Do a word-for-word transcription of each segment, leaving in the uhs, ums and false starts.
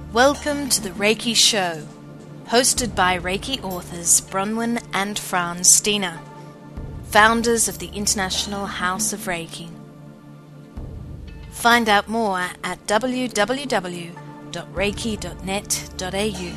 Welcome to the Reiki Show, hosted by Reiki authors Bronwyn and Franz Steiner, founders of the International House of Reiki. Find out more at w w w dot reiki dot net dot a u.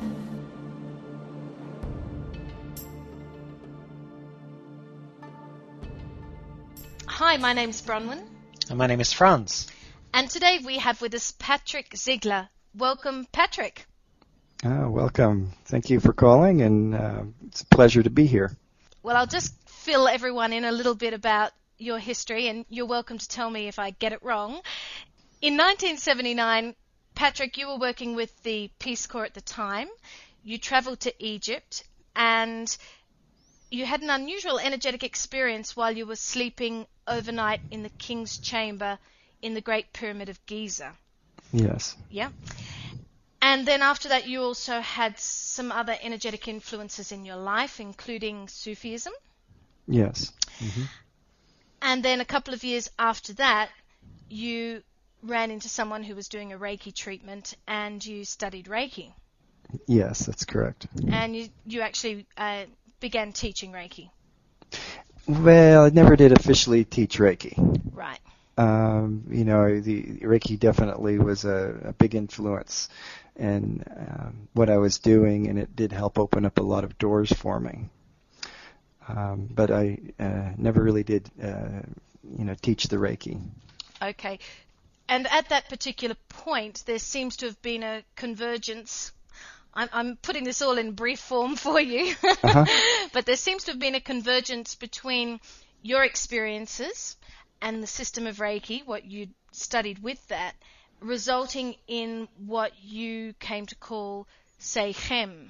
Hi, my name's Bronwyn. And my name is Franz. And today we have with us Patrick Ziegler. Welcome, Patrick. Oh, welcome. Thank you for calling, and uh, it's a pleasure to be here. Well, I'll just fill everyone in a little bit about your history, and you're welcome to tell me if I get it wrong. In nineteen seventy-nine, Patrick, you were working with the Peace Corps at the time. You travelled to Egypt, and you had an unusual energetic experience while you were sleeping overnight in the King's Chamber in the Great Pyramid of Giza. Yes. Yeah. And then after that, you also had some other energetic influences in your life, including Sufism. Yes. Mm-hmm. And then a couple of years after that, you ran into someone who was doing a Reiki treatment, and you studied Reiki. Yes, that's correct. And you, you actually uh, began teaching Reiki. Well, I never did officially teach Reiki. Right. Um, you know, the Reiki definitely was a, a big influence in um, what I was doing, and it did help open up a lot of doors for me. Um, but I uh, never really did, uh, you know, teach the Reiki. Okay. And at that particular point, there seems to have been a convergence. I'm, I'm putting this all in brief form for you. Uh-huh. But there seems to have been a convergence between your experiences and the system of Reiki, what you studied with that, resulting in what you came to call Seichem.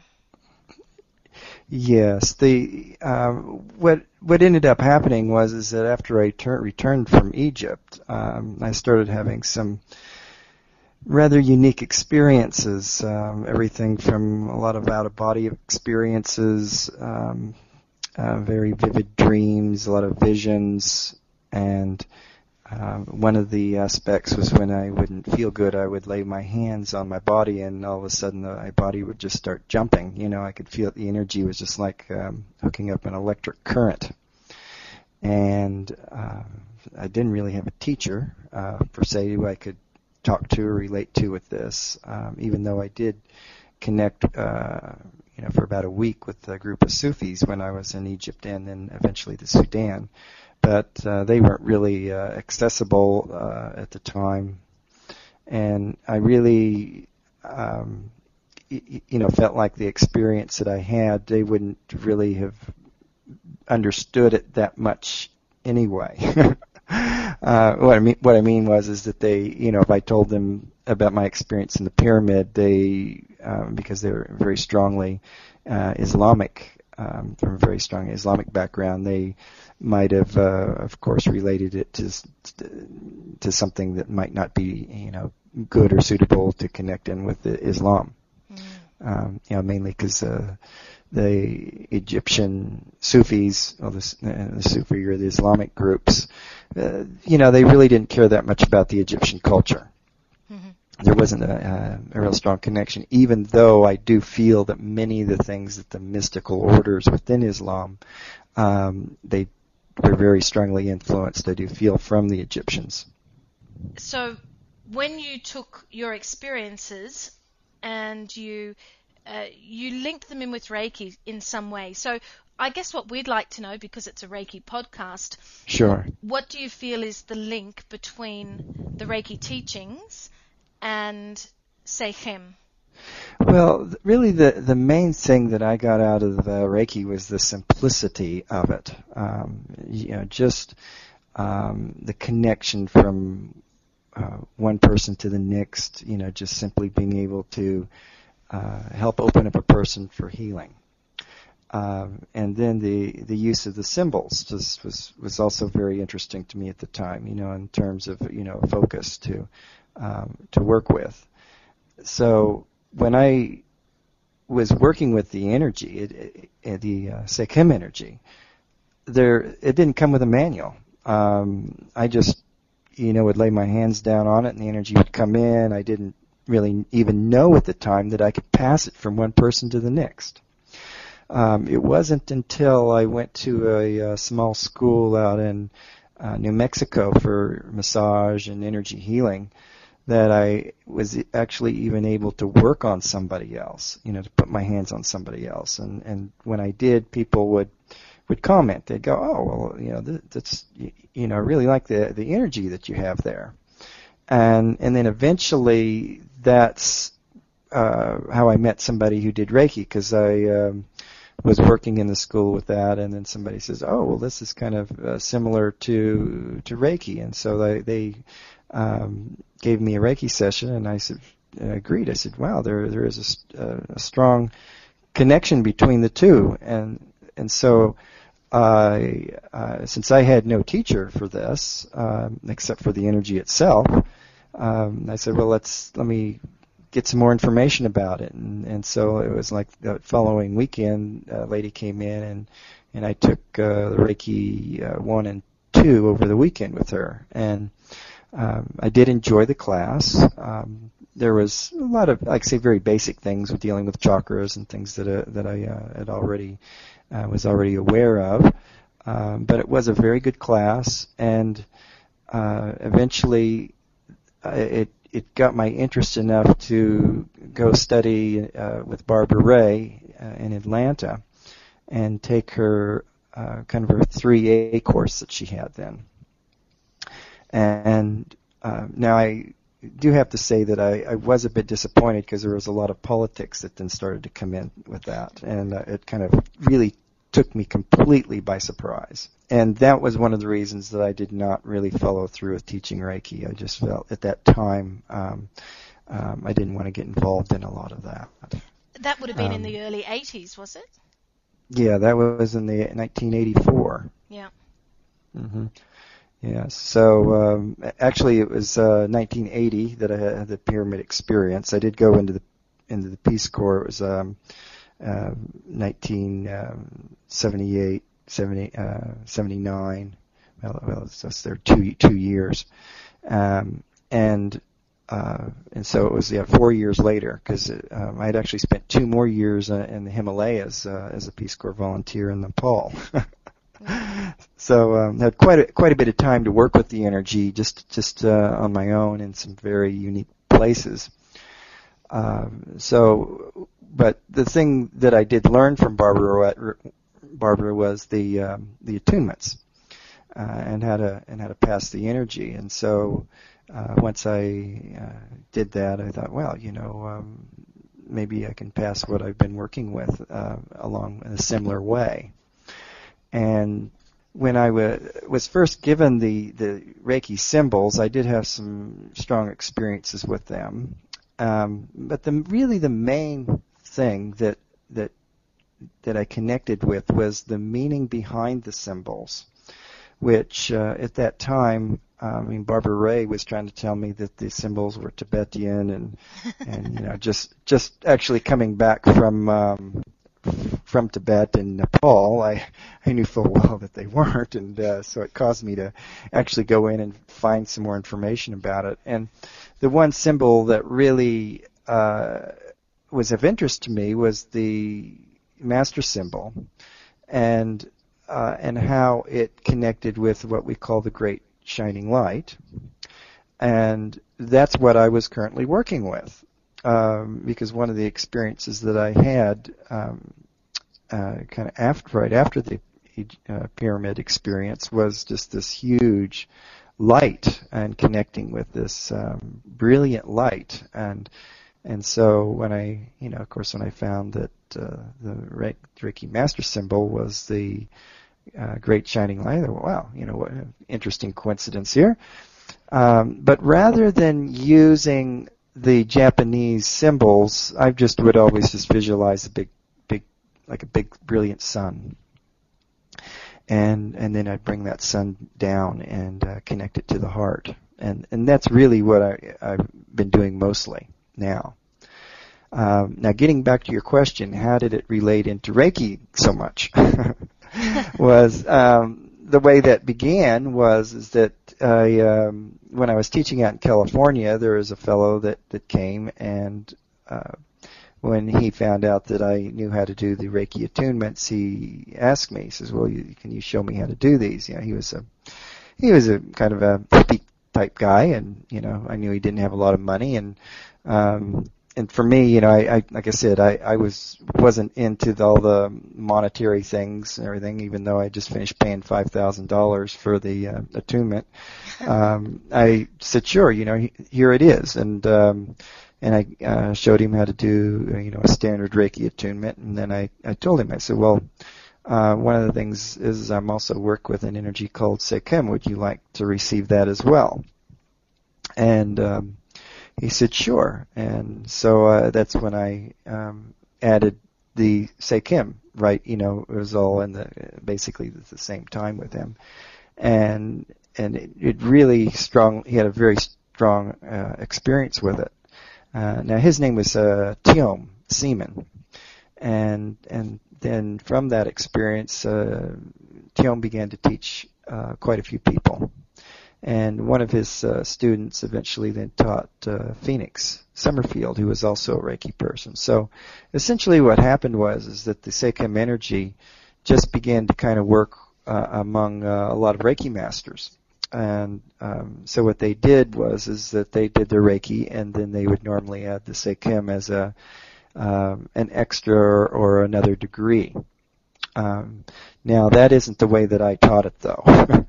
Yes, the um, what what ended up happening was is that after I tur- returned from Egypt, um, I started having some rather unique experiences. Um, everything from a lot of out of body experiences, um, uh, very vivid dreams, a lot of visions. And uh, one of the aspects was when I wouldn't feel good, I would lay my hands on my body, and all of a sudden the, my body would just start jumping. You know, I could feel the energy was just like um, hooking up an electric current. And uh, I didn't really have a teacher, uh, per se, who I could talk to or relate to with this, um, even though I did connect uh, you know, for about a week with a group of Sufis when I was in Egypt and then eventually the Sudan. But uh, they weren't really uh, accessible uh, at the time, and I really, um, y- you know, felt like the experience that I had, they wouldn't really have understood it that much anyway. uh, what I mean, what I mean was, is that they, you know, if I told them about my experience in the pyramid, they, um, because they were very strongly uh, Islamic. Um, from a very strong Islamic background, they might have, uh, of course, related it to to something that might not be, you know, good or suitable to connect in with the Islam. Mm. Um, you know, mainly because uh, the Egyptian Sufis, or the, uh, the Sufi or the Islamic groups, uh, you know, they really didn't care that much about the Egyptian culture. Mm-hmm. There wasn't a, a real strong connection, even though I do feel that many of the things that the mystical orders within Islam, um, they were very strongly influenced, I do feel, from the Egyptians. So when you took your experiences and you uh, you linked them in with Reiki in some way, so I guess what we'd like to know, because it's a Reiki podcast, sure, what do you feel is the link between the Reiki teachings and Seichem? Well, really the, the main thing that I got out of uh, Reiki was the simplicity of it. Um, you know, just um, the connection from uh, one person to the next, you know, just simply being able to uh, help open up a person for healing. Um, and then the, the use of the symbols just was, was also very interesting to me at the time, you know, in terms of, you know, focus to um, to work with. So when I was working with the energy, it, it, the uh, Seichem energy, there it didn't come with a manual. Um, I just, you know, would lay my hands down on it, and the energy would come in. I didn't really even know at the time that I could pass it from one person to the next. Um, it wasn't until I went to a, a small school out in uh, New Mexico for massage and energy healing that I was actually even able to work on somebody else, you know, to put my hands on somebody else. And, and when I did, people would would comment. They'd go, "Oh, well, you know, th- that's, you know, I really like the the energy that you have there." And and then eventually, that's uh, how I met somebody who did Reiki, because I um, was working in the school with that, and then somebody says, "Oh, well, this is kind of uh, similar to to Reiki," and so they they um, gave me a Reiki session, and I said, I agreed. I said, "Wow, there there is a, uh, a strong connection between the two," and and so. Uh, uh, since I had no teacher for this, um, except for the energy itself, um, I said, well, let's let me get some more information about it. And, and so it was like the following weekend, a lady came in, and, and I took uh, the Reiki uh, one and two over the weekend with her. And um, I did enjoy the class. Um, there was a lot of, like I say, very basic things with dealing with chakras and things that uh, that I uh, had already I was already aware of, um, but it was a very good class, and uh, eventually uh, it it got my interest enough to go study uh, with Barbara Ray uh, in Atlanta and take her uh, kind of her three A course that she had then. And uh, now I do have to say that I, I was a bit disappointed because there was a lot of politics that then started to come in with that, and uh, it kind of really took me completely by surprise. And that was one of the reasons that I did not really follow through with teaching Reiki. I just felt at that time um, um, I didn't want to get involved in a lot of that. That would have been um, in the early eighties, was it? Yeah, that was in the nineteen eighty-four. Yeah. Mm-hmm. Yeah, so um, actually it was uh, nineteen eighty that I had the pyramid experience. I did go into the into the Peace Corps. It was um, uh, nineteen seventy-eight, seventy, uh, seventy-nine. Well, well, it's just there two two years, um, and uh, and so it was yeah four years later, because um, I had actually spent two more years uh, in the Himalayas uh, as a Peace Corps volunteer in Nepal. So um, had quite a, quite a bit of time to work with the energy, just just uh, on my own in some very unique places. Um, so, but the thing that I did learn from Barbara Barbara was the um, the attunements uh, and how to and how to pass the energy. And so uh, once I uh, did that, I thought, well, you know, um, maybe I can pass what I've been working with uh, along in a similar way. And when I w- was first given the, the Reiki symbols, I did have some strong experiences with them. Um, but the, really the main thing that that that I connected with was the meaning behind the symbols, which uh, at that time, I mean, Barbara Ray was trying to tell me that the symbols were Tibetan, and and you know, just just actually coming back from um, from Tibet and Nepal, I I knew full well that they weren't, and uh, so it caused me to actually go in and find some more information about it. And the one symbol that really uh, was of interest to me was the master symbol, and uh, and how it connected with what we call the Great Shining Light, and that's what I was currently working with. Um, because one of the experiences that I had um, uh, kind of after, right after the uh, pyramid experience was just this huge light and connecting with this um, brilliant light. And and so when I, you know, of course, when I found that uh, the Reiki Master symbol was the uh, Great Shining Light, I thought, wow, you know, what an interesting coincidence here. Um, but rather than using the Japanese symbols, I just would always just visualize a big, big, like a big, brilliant sun, and and then I'd bring that sun down and uh, connect it to the heart, and and that's really what I I've been doing mostly now. Um, now, getting back to your question, how did it relate into Reiki so much? was um, the way that began was is that I, um, when I was teaching out in California, there was a fellow that, that came, and uh, when he found out that I knew how to do the Reiki attunements, he asked me, he says, well, you, can you show me how to do these? You know, he was a, he was a kind of a hippie type guy, and, you know, I knew he didn't have a lot of money, and, um, and for me, you know, I, I like I said, I, I was, wasn't into the, all the monetary things and everything, even though I just finished paying five thousand dollars for the uh, attunement. Um, I said, sure, you know, here it is, and, um, and I uh, showed him how to do, you know, a standard Reiki attunement, and then I, I told him, I said, well, uh, one of the things is I'm also work with an energy called Seikem. Would you like to receive that as well? And um, he said, sure. And so uh, that's when I um, added the Seikem, right? You know, it was all in the basically at the same time with him, and and it, it really strong. He had a very strong uh, experience with it. Uh, now his name was uh, Tiom Seaman, and and then from that experience, uh, Tiom began to teach uh, quite a few people, and one of his uh, students eventually then taught uh, Phoenix Summerfield, who was also a Reiki person. So essentially, what happened was is that the Seikem energy just began to kind of work uh, among uh, a lot of Reiki masters. And um, so what they did was is that they did their Reiki, and then they would normally add the Seikem as a um, an extra or, or another degree. Um, now that isn't the way that I taught it, though.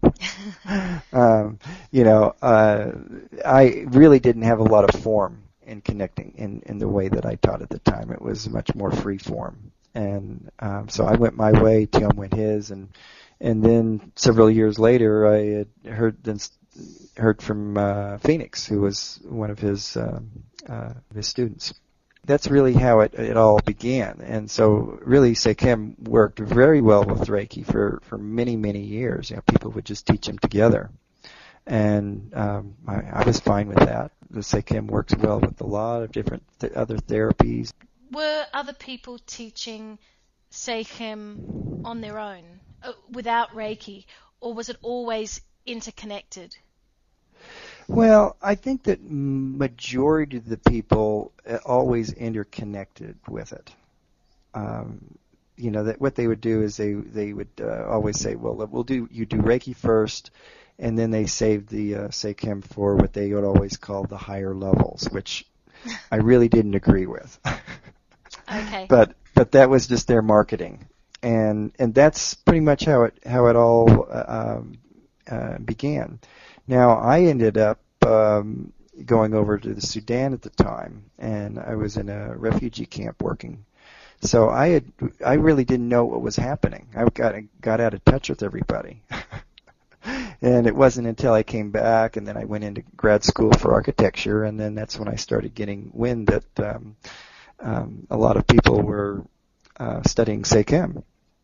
um, you know, uh, I really didn't have a lot of form in connecting in, in the way that I taught at the time. It was much more free form, and um, so I went my way. Tiom went his, and. And then several years later, I had heard then heard from uh, Phoenix, who was one of his uh, uh, his students. That's really how it it all began. And so, really, Seikem worked very well with Reiki for, for many many years. You know, people would just teach him together, and um, I, I was fine with that. The Seikem works well with a lot of different th- other therapies. Were other people teaching Seikem on their own, uh, without Reiki, or was it always interconnected? Well, I think that majority of the people always interconnected with it. Um, you know, that what they would do is they they would uh, always say, well, we'll do you do Reiki first, and then they saved the uh, Seikem for what they would always call the higher levels, which I really didn't agree with. Okay. But but that was just their marketing, and and that's pretty much how it how it all uh, um, uh, began. Now I ended up um, going over to the Sudan at the time, and I was in a refugee camp working. So I had I really didn't know what was happening. I got got out of touch with everybody. And it wasn't until I came back, and then I went into grad school for architecture, and then that's when I started getting wind that um, um, a lot of people were uh, studying Seikem.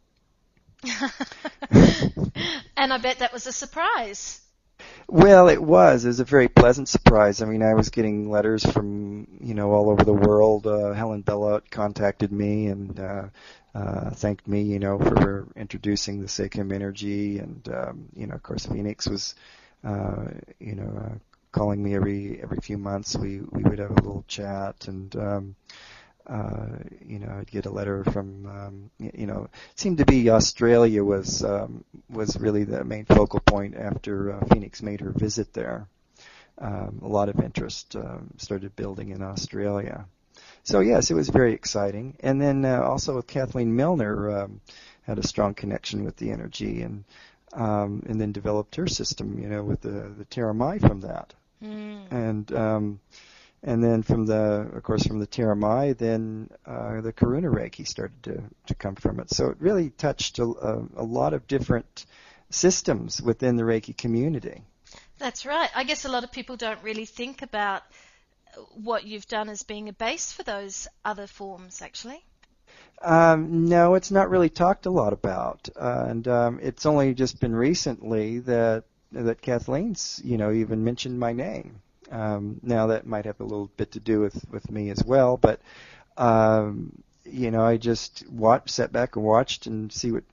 And I bet that was a surprise. Well, it was. It was a very pleasant surprise. I mean, I was getting letters from, you know, all over the world. Uh, Helen Bellot contacted me and uh, uh, thanked me, you know, for introducing the Seikem energy. And, um, you know, of course, Phoenix was, uh, you know, uh, calling me every every few months. We, we would have a little chat, and, um, uh, you know, I'd get a letter from, um, you know, it seemed to be Australia was um, was really the main focal point after uh, Phoenix made her visit there. Um, a lot of interest um, started building in Australia. So yes, it was very exciting. And then uh, also with Kathleen Milner, um, had a strong connection with the energy, and um, and then developed her system, you know, with the the Theramai from that. Mm. And um, And then from the, of course, from the Theramai, then uh, the Karuna Reiki started to, to come from it. So it really touched a, a, a lot of different systems within the Reiki community. That's right. I guess a lot of people don't really think about what you've done as being a base for those other forms, actually. Um, no, it's not really talked a lot about, uh, and um, it's only just been recently that that Kathleen's, you know, even mentioned my name. Um, now that might have a little bit to do with, with me as well, but um, you know, I just watched, sat back and watched and see what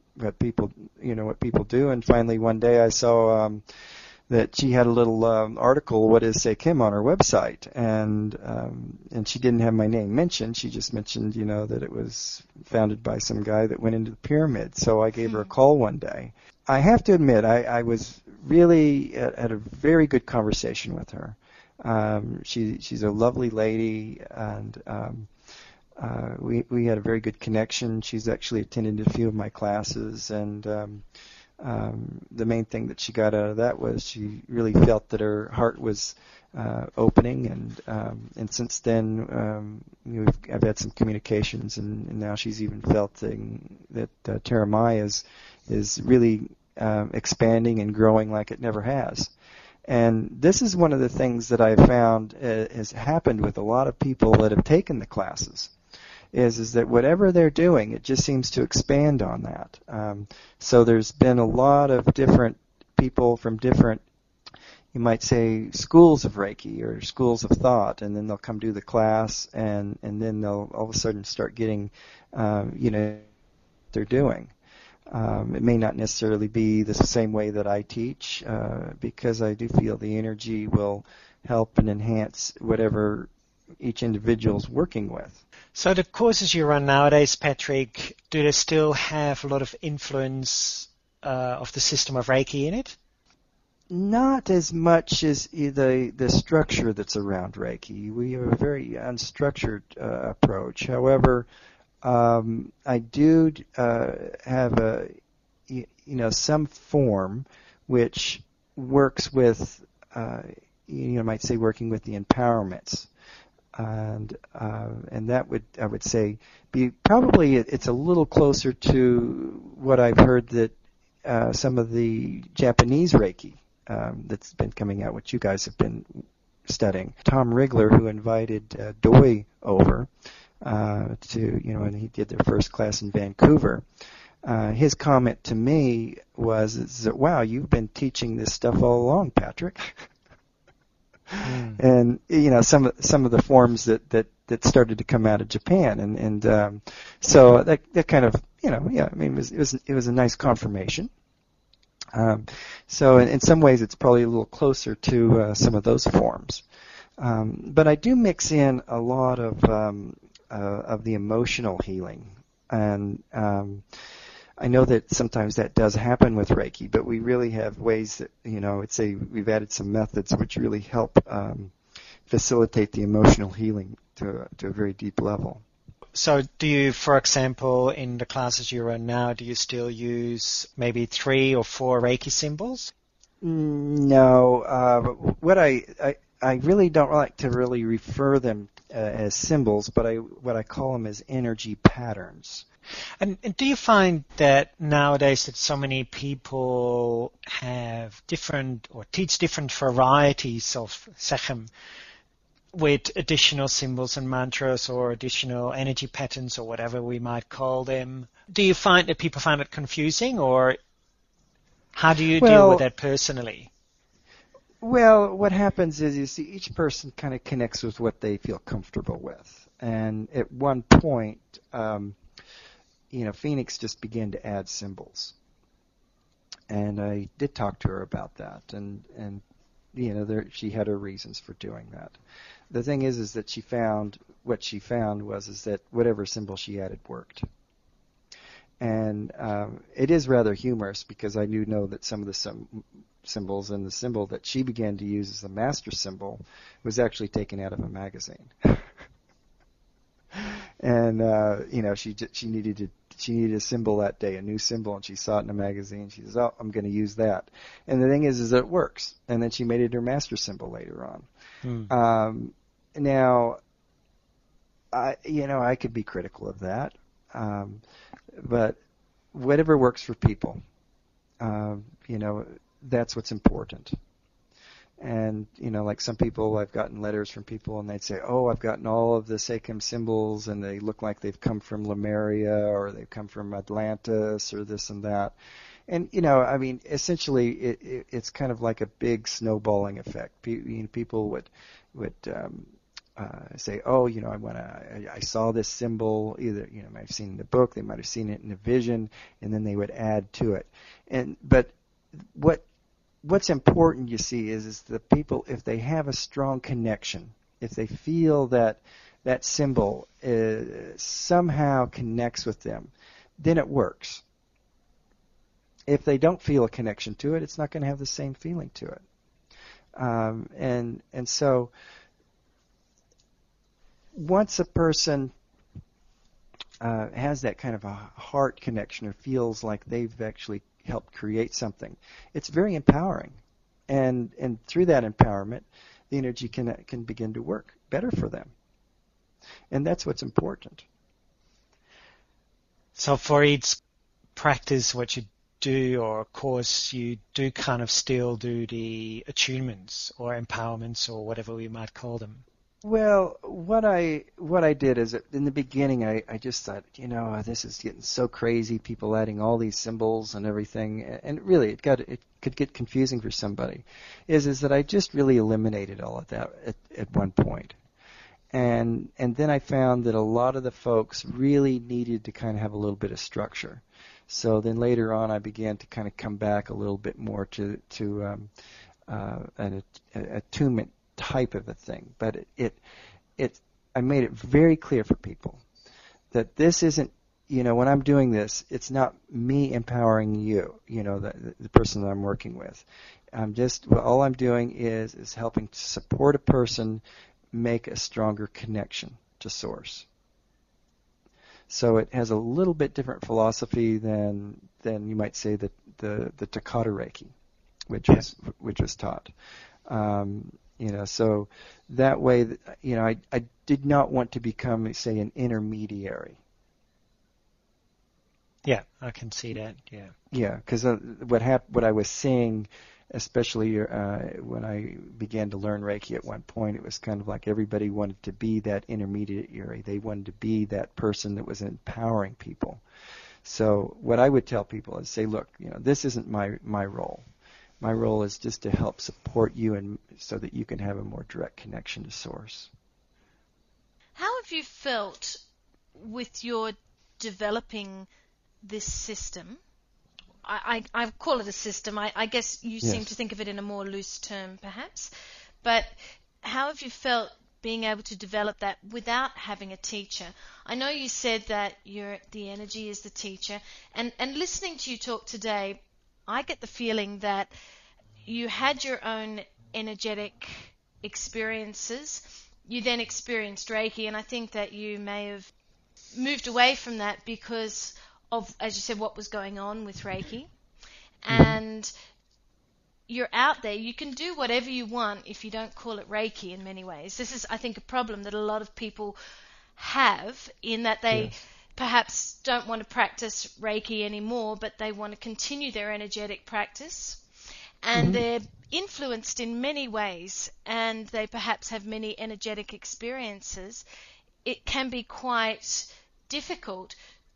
what people, you know, what people do. And finally, one day I saw um, that she had a little um, article, "What is Sekhem," on her website, and um, and she didn't have my name mentioned. She just mentioned, you know, that it was founded by some guy that went into the pyramid. So I gave her a call one day. I have to admit, I, I was really at, at a very good conversation with her. Um, she she's a lovely lady, and um, uh, we we had a very good connection. She's actually attended a few of my classes, and um, um, the main thing that she got out of that was she really felt that her heart was uh, opening, and um, and since then um, we've, I've had some communications, and, and now she's even felt thing, that uh, Terramai is is really um, expanding and growing like it never has. And this is one of the things that I've found uh, has happened with a lot of people that have taken the classes, is is that whatever they're doing, it just seems to expand on that. Um, so there's been a lot of different people from different, you might say, schools of Reiki or schools of thought, and then they'll come do the class, and, and then they'll all of a sudden start getting, um, you know, what they're doing. Um, it may not necessarily be the same way that I teach, uh, because I do feel the energy will help and enhance whatever each individual's working with. So the courses you run nowadays, Patrick, do they still have a lot of influence uh, of the system of Reiki in it? Not as much as the the structure that's around Reiki. We have a very unstructured uh, approach. However, Um, I do uh, have a, you know, some form which works with, uh, you know, might say working with the empowerments, and uh, and that would, I would say, be probably it's a little closer to what I've heard that uh, some of the Japanese Reiki um, that's been coming out, which you guys have been studying. Tom Rigler, who invited uh, Doi over. Uh, to, you know, and he did their first class in Vancouver. Uh, his comment to me was, is that, wow, you've been teaching this stuff all along, Patrick. mm. And, you know, some, some of the forms that, that, that started to come out of Japan. And, and um, so that, that kind of, you know, yeah, I mean, it was, it was, it was a nice confirmation. Um, so in, in some ways it's probably a little closer to uh, some of those forms. Um, but I do mix in a lot of um, uh, of the emotional healing, and um, I know that sometimes that does happen with Reiki, but we really have ways that, you know, I'd say we've added some methods which really help um, facilitate the emotional healing to, to a very deep level. So do you, for example, in the classes you run now, do you still use maybe three or four Reiki symbols? No. Uh, what I, I I really don't like to really refer them uh, as symbols, but I what I call them as energy patterns. And, and do you find that nowadays that so many people have different or teach different varieties of Sekhem with additional symbols and mantras or additional energy patterns or whatever we might call them? Do you find that people find it confusing, or how do you well, deal with that personally? Well, what happens is, you see, each person kind of connects with what they feel comfortable with. And at one point, um, you know, Phoenix just began to add symbols. And I did talk to her about that. And, and you know, there, she had her reasons for doing that. The thing is, is that she found, what she found was, is that whatever symbol she added worked. And um, it is rather humorous, because I do know that some of the sim- symbols and the symbol that she began to use as the master symbol was actually taken out of a magazine. And uh, you know, she she needed to she needed a symbol that day, a new symbol, and she saw it in a magazine. She says, "Oh, I'm going to use that." And the thing is, is that it works. And then she made it her master symbol later on. Hmm. Um, now, I you know, I could be critical of that. Um, But whatever works for people, uh, you know, that's what's important. And, you know, like some people, I've gotten letters from people, and they'd say, oh, I've gotten all of the Sekhem symbols, and they look like they've come from Lemuria, or they've come from Atlantis, or this and that. And, you know, I mean, essentially, it, it, it's kind of like a big snowballing effect. Pe- you know, people would, would um, uh, say, oh, you know, I want to. I, I saw this symbol. Either you know, might have seen it in the book. They might have seen it in a vision, and then they would add to it. And but what what's important, you see, is is the people, if they have a strong connection, if they feel that that symbol uh, somehow connects with them, then it works. If they don't feel a connection to it, it's not going to have the same feeling to it. Um, and and so once a person uh, has that kind of a heart connection or feels like they've actually helped create something, it's very empowering. And and through that empowerment, the energy can can begin to work better for them. And that's what's important. So for each practice, what you do or course, you do kind of still do the attunements or empowerments or whatever we might call them. Well, what I what I did is that in the beginning I, I just thought, you know, this is getting so crazy, people adding all these symbols and everything, and really it got it could get confusing for somebody. Is is that I just really eliminated all of that at, at one point. And and then I found that a lot of the folks really needed to kind of have a little bit of structure. So then later on, I began to kind of come back a little bit more to to um, uh, an attunement type of a thing. But it, it it I made it very clear for people that this isn't, you know, when I'm doing this, it's not me empowering you, you know, the the person that I'm working with. I'm just well, all I'm doing is is helping to support a person make a stronger connection to Source. So it has a little bit different philosophy than than you might say the the, the Takata Reiki, which was which was taught. Um, you know, so that way, you know, I I did not want to become, say, an intermediary. Yeah, I can see that. Yeah. Yeah, because uh, what hap- what I was seeing, especially uh, when I began to learn Reiki at one point, it was kind of like everybody wanted to be that intermediary. They wanted to be that person that was empowering people. So what I would tell people is say, look, you know, this isn't my, my role. My role is just to help support you and so that you can have a more direct connection to Source. How have you felt with your developing this system? I, I, I call it a system. I, I guess you Yes. seem to think of it in a more loose term, perhaps. But how have you felt being able to develop that without having a teacher? I know you said that you're, the energy is the teacher. And, and listening to you talk today, I get the feeling that you had your own energetic experiences. You then experienced Reiki, and I think that you may have moved away from that because of, as you said, what was going on with Reiki. And you're out there. You can do whatever you want if you don't call it Reiki in many ways. This is, I think, a problem that a lot of people have in that they Yes. perhaps don't want to practice Reiki anymore, but they want to continue their energetic practice. And Mhm. they're influenced in many ways, and they perhaps have many energetic experiences. It can be quite difficult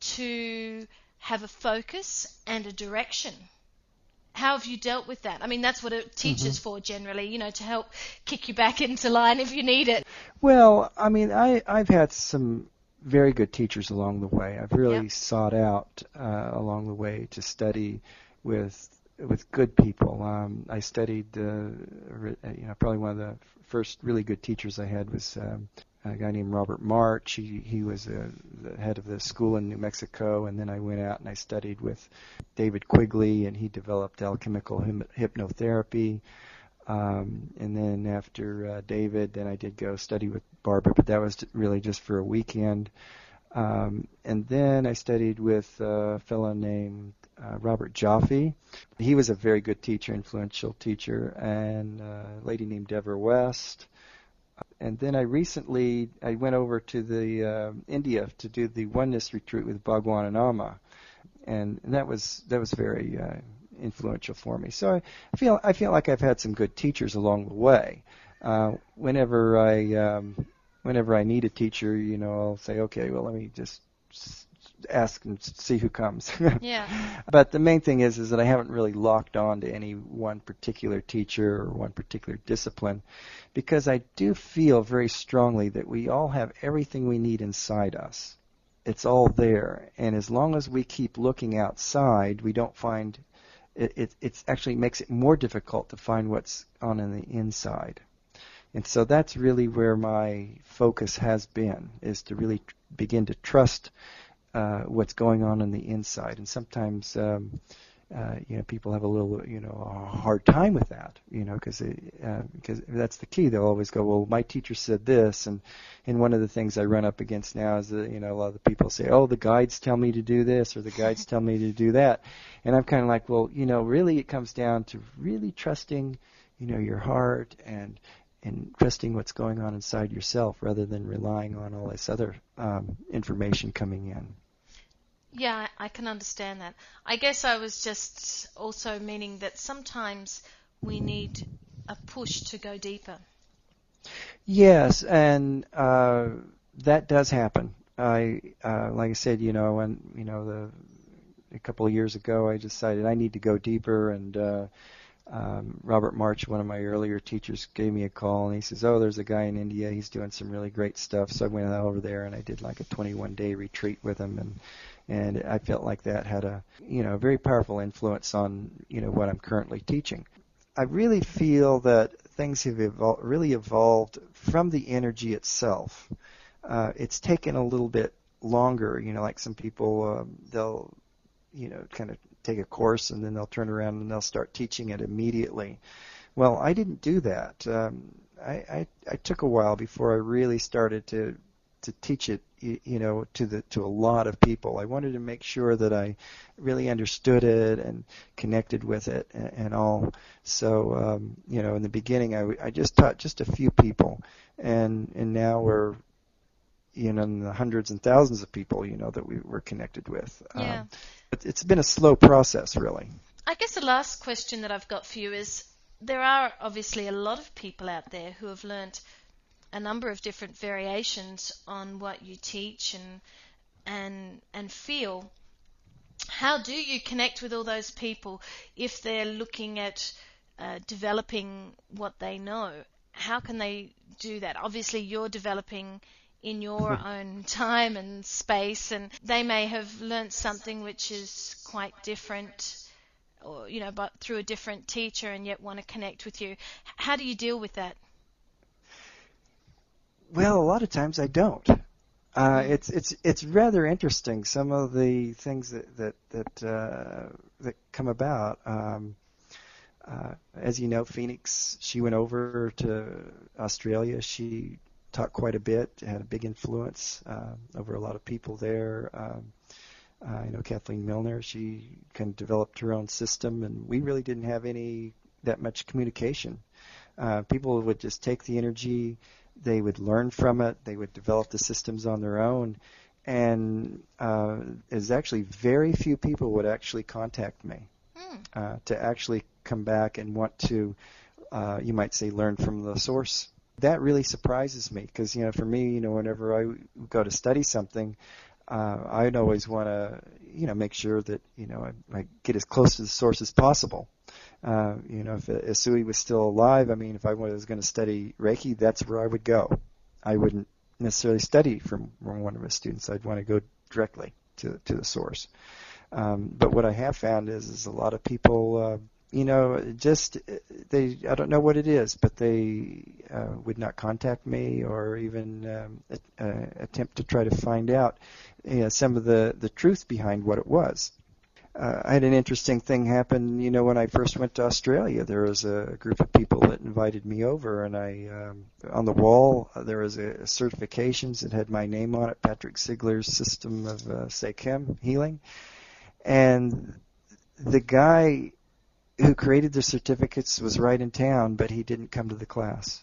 to have a focus and a direction. How have you dealt with that? I mean, that's what a teacher's for generally, you know, to help kick you back into line if you need it. Well, I mean, I, I've had some very good teachers along the way. I've really Yep. sought out uh, along the way to study with with good people. Um, I studied, uh, re- you know, probably one of the first really good teachers I had was um, a guy named Robert March. He he was uh, the head of the school in New Mexico, and then I went out and I studied with David Quigley, and he developed alchemical hym- hypnotherapy. Um, and then after uh, David, then I did go study with Barbara, but that was really just for a weekend. Um, and then I studied with a fellow named uh, Robert Jaffe. He was a very good teacher, influential teacher, and uh, a lady named Deborah West. And then I recently, I went over to the uh, India to do the oneness retreat with Bhagwan and Amma, and, and that was that was very uh, influential for me. So I feel I feel like I've had some good teachers along the way. Uh, whenever I um, whenever I need a teacher, you know, I'll say, okay, well, let me just s- just ask and see who comes. Yeah. But the main thing is is that I haven't really locked on to any one particular teacher or one particular discipline, because I do feel very strongly that we all have everything we need inside us. It's all there, and as long as we keep looking outside, we don't find it. It it's actually makes it more difficult to find what's on in the inside. And so that's really where my focus has been, is to really tr- begin to trust uh, what's going on in the inside. And sometimes, um, uh, you know, people have a little, you know, a hard time with that, you know, because uh, because that's the key. They'll always go, well, my teacher said this, and and one of the things I run up against now is that, you know, a lot of the people say, oh, the guides tell me to do this, or the guides tell me to do that, and I'm kind of like, well, you know, really it comes down to really trusting, you know, your heart and and trusting what's going on inside yourself rather than relying on all this other um, information coming in. Yeah, I can understand that. I guess I was just also meaning that sometimes we need a push to go deeper. Yes, and uh, that does happen. I, uh, like I said, you know, when you know the a couple of years ago, I decided I need to go deeper, and uh, Um, Robert March, one of my earlier teachers, gave me a call, and he says, oh, there's a guy in India. He's doing some really great stuff. So I went over there, and I did like a twenty-one day retreat with him, and and I felt like that had a, you know, very powerful influence on, you know, what I'm currently teaching. I really feel that things have evol- really evolved from the energy itself. Uh, it's taken a little bit longer, you know, like some people, um, they'll, you know, kind of take a course and then they'll turn around and they'll start teaching it immediately. Well, I didn't do that. Um, I, I, I took a while before I really started to to teach it, you, you know, to the to a lot of people. I wanted to make sure that I really understood it and connected with it and, and all. So, um, you know, in the beginning, I, I just taught just a few people, and and now we're, you know, in the hundreds and thousands of people, you know, that we were connected with. Yeah. Um, but it's been a slow process, really. I guess the last question that I've got for you is, there are obviously a lot of people out there who have learnt a number of different variations on what you teach and and and feel. How do you connect with all those people if they're looking at uh, developing what they know? How can they do that? Obviously, you're developing in your own time and space, and they may have learnt something which is quite different, or, you know, but through a different teacher, and yet want to connect with you. How do you deal with that? Well, a lot of times I don't. Uh, it's it's it's rather interesting, some of the things that that that, uh, that come about. Um, uh, as you know, Phoenix, she went over to Australia. She taught quite a bit, had a big influence uh, over a lot of people there. Um, uh, I know Kathleen Milner, she kind of developed her own system, and we really didn't have any that much communication. Uh, people would just take the energy, they would learn from it, they would develop the systems on their own, and uh, there's actually very few people would actually contact me mm. uh, to actually come back and want to, uh, you might say, learn from the source. That really surprises me because, you know, for me, you know, whenever I go to study something, uh, I'd always want to, you know, make sure that, you know, I, I get as close to the source as possible. Uh, you know, if Usui was still alive, I mean, if I was going to study Reiki, that's where I would go. I wouldn't necessarily study from, from one of his students. I'd want to go directly to to the source. Um, but what I have found is, is a lot of people, uh, you know, just they, I don't know what it is, but they uh, would not contact me or even um, uh, attempt to try to find out, you know, some of the, the truth behind what it was. Uh, I had an interesting thing happen, you know, when I first went to Australia. There was a group of people that invited me over, and I, um, on the wall, uh, there was a, a certifications that had my name on it, Patrick Ziegler's System of uh, Seikhem Healing. And the guy who created the certificates was right in town, but he didn't come to the class.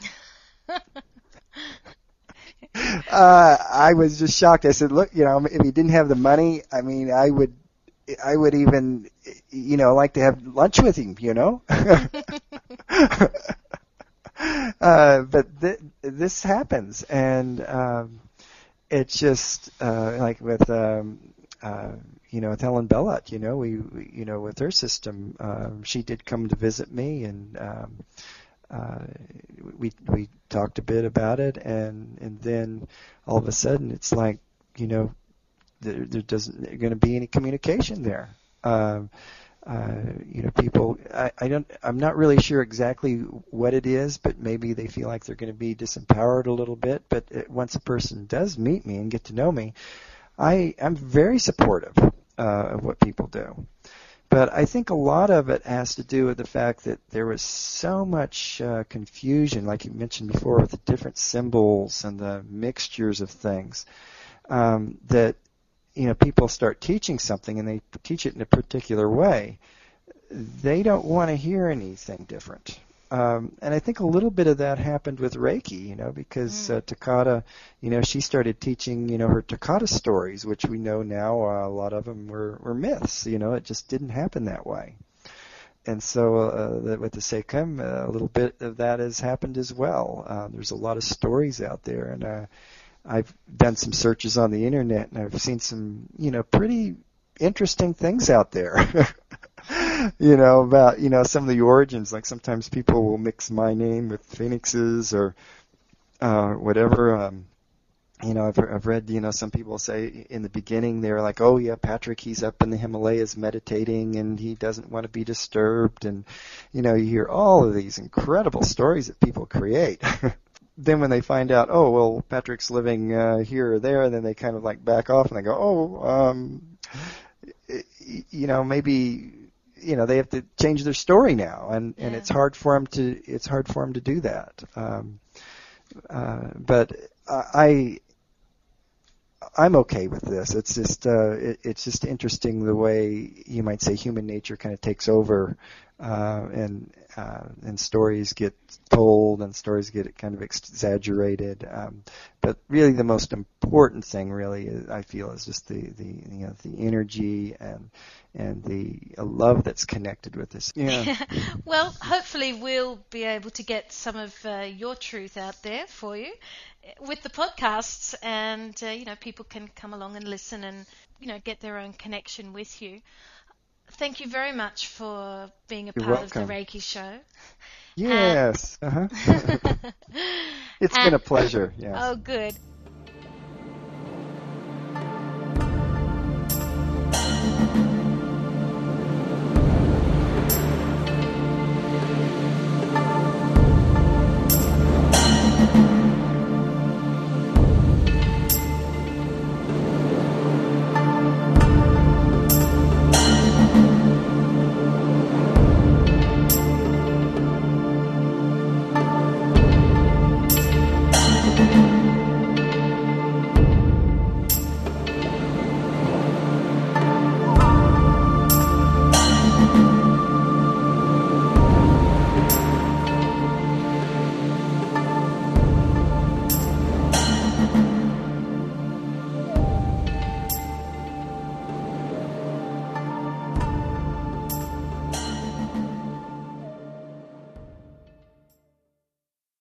uh, I was just shocked. I said, look, you know, if he didn't have the money, I mean, I would, I would even, you know, like to have lunch with him, you know. uh, but th- this happens, and um, it's just uh, like with um, uh, you know with Helen Bellot, you know we, we you know with her system, um, she did come to visit me, and um, uh, we we talked a bit about it, and and then all of a sudden it's like you know there, there doesn't going to be any communication there. Um, Uh, you know, people, I, I don't, I'm not really sure exactly what it is, but maybe they feel like they're going to be disempowered a little bit. But it, once a person does meet me and get to know me, I, I'm very supportive uh, of what people do. But I think a lot of it has to do with the fact that there was so much uh, confusion, like you mentioned before, with the different symbols and the mixtures of things, um, that you know, people start teaching something and they teach it in a particular way, they don't want to hear anything different. Um, and I think a little bit of that happened with Reiki, you know, because mm. uh, Takata, you know, she started teaching, you know, her Takata stories, which we know now uh, a lot of them were, were myths. You know, it just didn't happen that way. And so uh, with the Seikem, uh, a little bit of that has happened as well. Uh, there's a lot of stories out there, and uh, I've done some searches on the internet, and I've seen some, you know, pretty interesting things out there. You know, about, you know, some of the origins. Like sometimes people will mix my name with phoenixes or uh, whatever. Um, you know, I've, I've read, you know, some people say in the beginning they were like, oh, yeah, Patrick, he's up in the Himalayas meditating and he doesn't want to be disturbed. And, you know, you hear all of these incredible stories that people create. Then when they find out, oh, well, Patrick's living uh, here or there, then they kind of like back off and they go, oh, um, you know, maybe, you know, they have to change their story now, and, yeah. and it's hard for them to it's hard for them to do that. Um, uh, but I I'm okay with this. It's just uh, it, it's just interesting the way you might say human nature kind of takes over, uh, and uh, and stories get told and stories get kind of exaggerated. Um, but really, the most important thing, really, is, I feel, is just the, the you know the energy and and the love that's connected with this. Yeah. Well, hopefully, we'll be able to get some of uh, your truth out there for you with the podcasts, and uh, you know, people can come along and listen and, you know, get their own connection with you. Thank you very much for being a You're part welcome. of the Reiki show. Yes. Uh, uh-huh. It's and, been a pleasure. Yes. Oh, good.